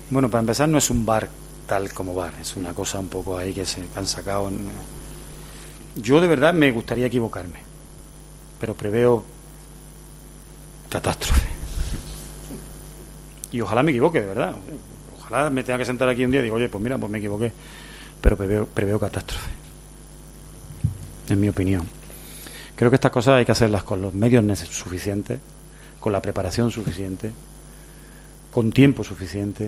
Bueno, para empezar, no es un VAR tal como VAR, es una cosa un poco ahí que se han sacado. Yo de verdad me gustaría equivocarme, pero preveo catástrofe. Y ojalá me equivoque, de verdad. Ojalá me tenga que sentar aquí un día y digo, oye, pues mira, pues me equivoqué. Pero preveo catástrofe. En mi opinión. Creo que estas cosas hay que hacerlas con los medios suficientes, con la preparación suficiente, con tiempo suficiente,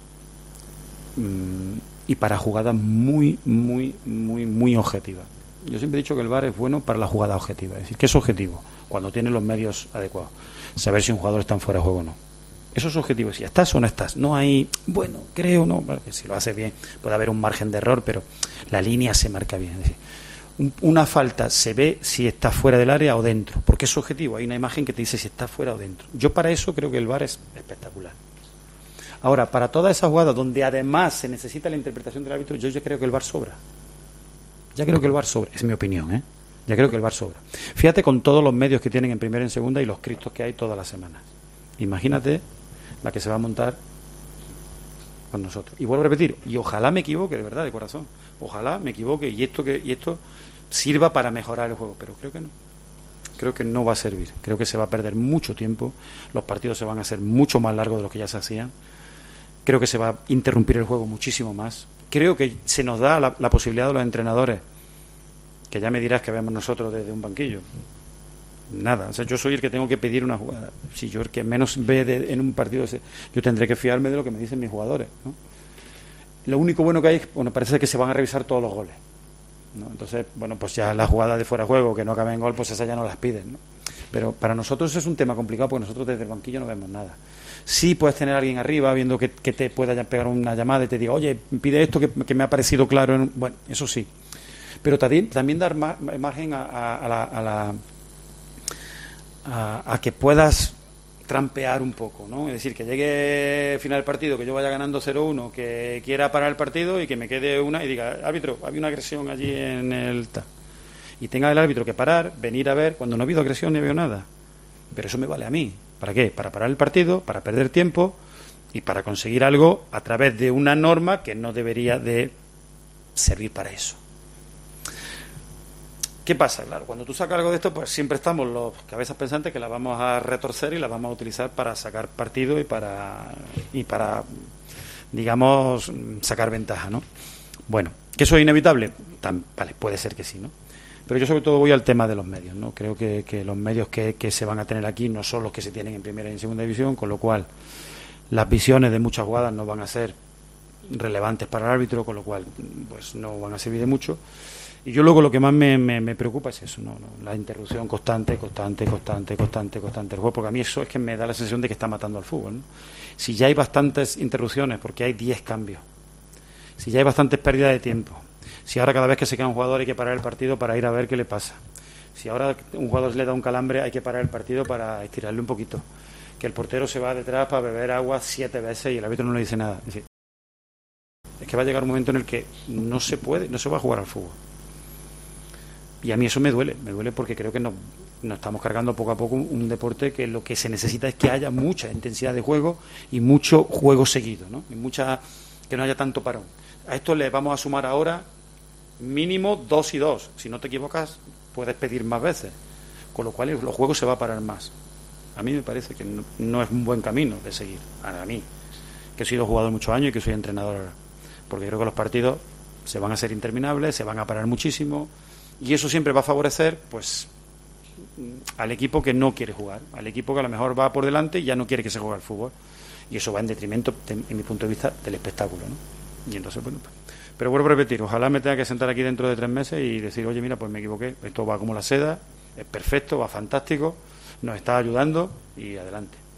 y para jugadas muy, muy, muy, muy objetivas. Yo siempre he dicho que el VAR es bueno para la jugada objetiva. Es decir, ¿qué es objetivo? Cuando tiene los medios adecuados. Saber si un jugador está en fuera de juego o no. Eso es objetivo. Si estás o no estás. No hay, bueno, creo, no. Porque si lo hace bien, puede haber un margen de error, pero la línea se marca bien. Es decir, una falta se ve si está fuera del área o dentro. Porque es objetivo. Hay una imagen que te dice si está fuera o dentro. Yo para eso creo que el VAR es espectacular. Ahora, para todas esas jugadas donde además se necesita la interpretación del árbitro, yo ya creo que el VAR sobra. Ya creo que el VAR sobra, es mi opinión, ¿eh? Ya creo que el VAR sobra. Fíjate con todos los medios que tienen en primera y en segunda y los cristos que hay todas las semanas. Imagínate la que se va a montar con nosotros. Y vuelvo a repetir, y ojalá me equivoque, de verdad, de corazón. Ojalá me equivoque y esto sirva para mejorar el juego, pero creo que no. Creo que no va a servir. Creo que se va a perder mucho tiempo. Los partidos se van a hacer mucho más largos de los que ya se hacían. Creo que se va a interrumpir el juego muchísimo más. Creo que se nos da la posibilidad de los entrenadores, que ya me dirás que vemos nosotros desde un banquillo. Nada, o sea, yo soy el que tengo que pedir una jugada. Si yo el que menos ve en un partido, yo tendré que fiarme de lo que me dicen mis jugadores, ¿no? Lo único bueno que hay es, bueno, parece que se van a revisar todos los goles, ¿no? Entonces, bueno, pues ya las jugadas de fuera de juego que no acaben en gol, pues esas ya no las piden, ¿no? Pero para nosotros es un tema complicado porque nosotros desde el banquillo no vemos nada. Sí puedes tener a alguien arriba viendo que te pueda pegar una llamada y te diga, oye, pide esto que me ha parecido claro. Bueno, eso sí. Pero también dar margen a que puedas trampear un poco, ¿no? Es decir, que llegue final del partido, que yo vaya ganando 0-1, que quiera parar el partido y que me quede una y diga, árbitro, había una agresión allí en el tal. Y tenga el árbitro que parar, venir a ver, cuando no ha habido agresión ni ha habido nada. Pero eso me vale a mí. ¿Para qué? Para parar el partido, para perder tiempo y para conseguir algo a través de una norma que no debería de servir para eso. ¿Qué pasa? Claro, cuando tú sacas algo de esto, pues siempre estamos los cabezas pensantes que la vamos a retorcer y la vamos a utilizar para sacar partido y para digamos, sacar ventaja, ¿no? Bueno, ¿que eso es inevitable? Vale, puede ser que sí, ¿no? Pero yo sobre todo voy al tema de los medios, ¿no? Creo que los medios que se van a tener aquí no son los que se tienen en primera y en segunda división, con lo cual las visiones de muchas jugadas no van a ser relevantes para el árbitro, con lo cual pues no van a servir de mucho. Y yo luego lo que más me preocupa es eso, ¿no? La interrupción constante del juego, porque a mí eso es que me da la sensación de que está matando al fútbol, ¿no? Si ya hay bastantes interrupciones, porque hay 10 cambios, si ya hay bastantes pérdidas de tiempo, si ahora cada vez que se queda un jugador hay que parar el partido para ir a ver qué le pasa, si ahora un jugador le da un calambre hay que parar el partido para estirarle un poquito, que el portero se va detrás para beber agua 7 veces y el árbitro no le dice nada. Es decir, es que va a llegar un momento en el que no se va a jugar al fútbol. Y a mí eso me duele porque creo que nos estamos cargando poco a poco un deporte que lo que se necesita es que haya mucha intensidad de juego y mucho juego seguido, ¿no? Y que no haya tanto parón. A esto le vamos a sumar ahora mínimo 2 y 2. Si no te equivocas, puedes pedir más veces. Con lo cual el juego se va a parar más. A mí me parece que no es un buen camino de seguir. A mí, que he sido jugador muchos años y que soy entrenador ahora. Porque creo que los partidos se van a hacer interminables, se van a parar muchísimo. Y eso siempre va a favorecer, pues, al equipo que no quiere jugar, al equipo que a lo mejor va por delante y ya no quiere que se juegue al fútbol. Y eso va en detrimento, en mi punto de vista, del espectáculo, ¿no? Y entonces, bueno, pero vuelvo a repetir, ojalá me tenga que sentar aquí dentro de 3 meses y decir, oye, mira, pues me equivoqué, esto va como la seda, es perfecto, va fantástico, nos está ayudando y adelante.